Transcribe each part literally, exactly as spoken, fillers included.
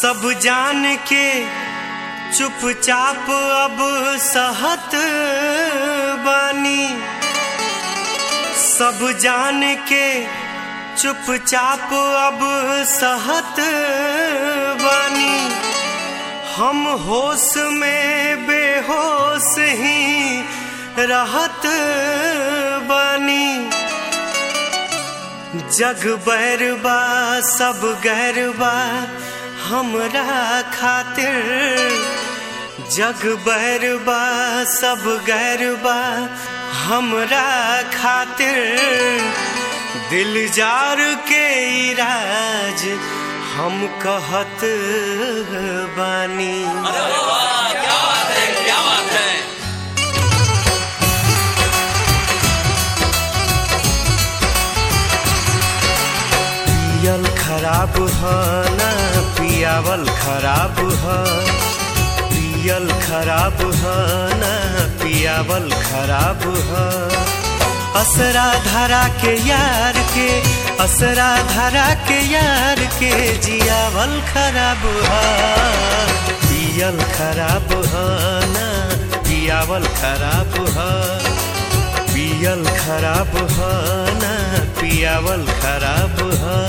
सब जान के चुपचाप अब सहत बानी, सब जान के चुपचाप अब सहत बानी। हम होश में बेहोश ही रहत बानी। जग बैरबा सब गैरबा हमरा खातिर, जग बैरबा सब गैरबा हमरा खातिर। दिल जार के इराज हम कहत बानी। अरे वाह, क्या बात है, क्या बात है। पियल खराब है ना पियावल खराब है, पियल खराब है ना पियावल खराब है। असरा धरा के यार के, असरा धरा के यार के जियावल खराब है। पियल खराब है ना पियावल खराब है, पियल खराब है ना पियावल खराब है।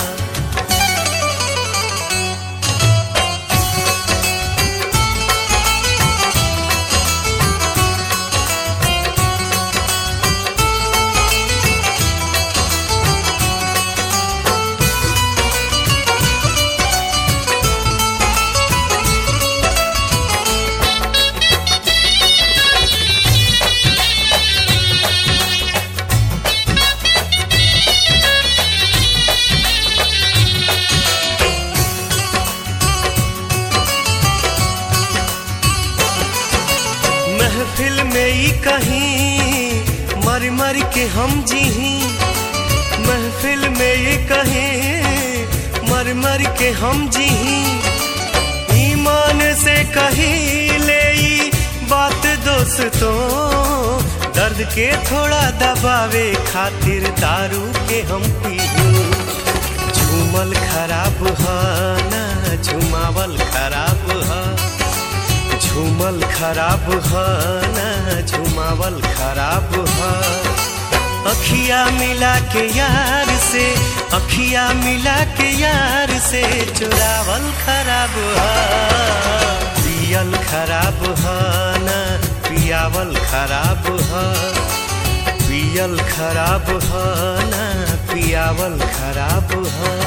महफिल में ही कहीं मर मर के हम जीही, महफिल में ही कहीं मर मर के हम जीही। ईमान से कहीं ले ई बात दोस्तों, दर्द के थोड़ा दबावे खातिर दारू के हम पीही। झूमल खराब है ना झुमावल खराब है, झूमल खराब है ना झुमावल खराब है। अखिया मिला के यार से, अखिया मिला के यार से चुरावल खराब है। पियल खराब है ना पियावल खराब है, पियल खराब है ना पियावल खराब है।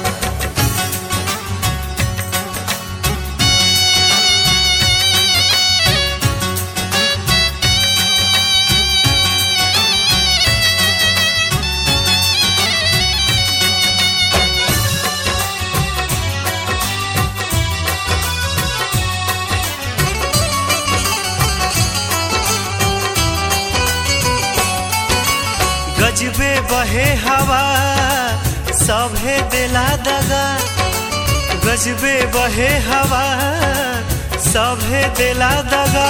गजबे बहे हवा सभे दिला दगा, गजबे बहे हवा सभे दिला दगा।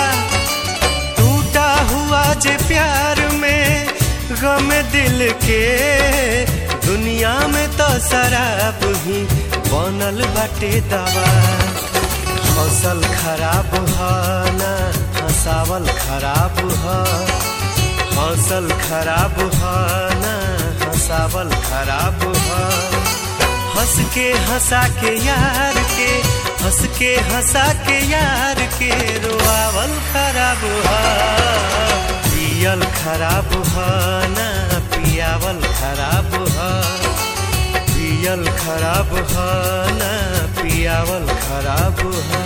टूटा हुआ जे प्यार में गम दिल के, दुनिया में तो शराब ही बनल बाटे दवा। हौसल खराब है ना हंसावल खराब है, हौसल खराब है ना हंसावल खराब है। हंस के हंसा के यार के, हंस के हंसा के यार के रोआवल खराब है। पियल खराब है ना पियावल खराब है, पियल खराब है ना पियावल खराब है।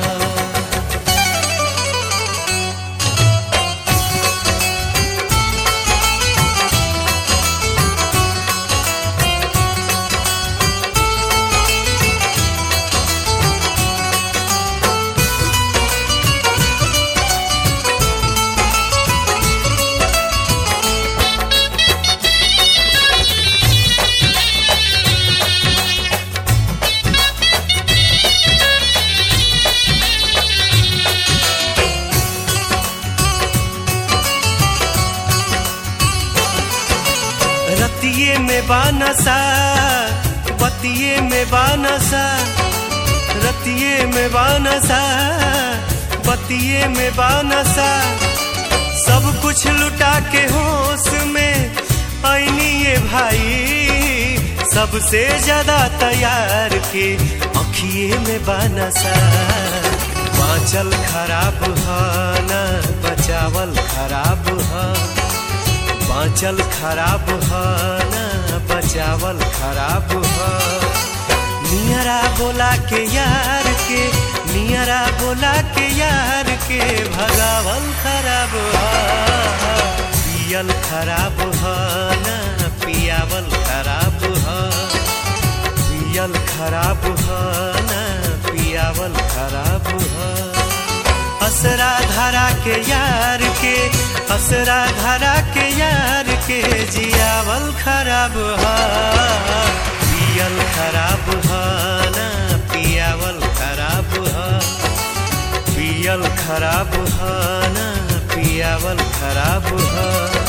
रतिये में बानसा, बतिये में बानसा, रतिये में बानसा बतिये में बानसा सब कुछ लुटा के होश में ऐनी ये भाई सबसे ज्यादा तैयार के अखिए में बानसा बाँचल खराब है ना बचावल खराब है बाँचल खराब है ना बचावल खराब है नियरा बोला के यार के नियरा बोला के यार के भगावल खराब है पियल खराब है ना पियावल खराब है पियल खराब है ना पियावल खराब है असरा धरा के यार के असरा धरा के यार के जियावल खराब है पियल खराब है ना पियावल खराब है पियल खराब है ना पियावल खराब है।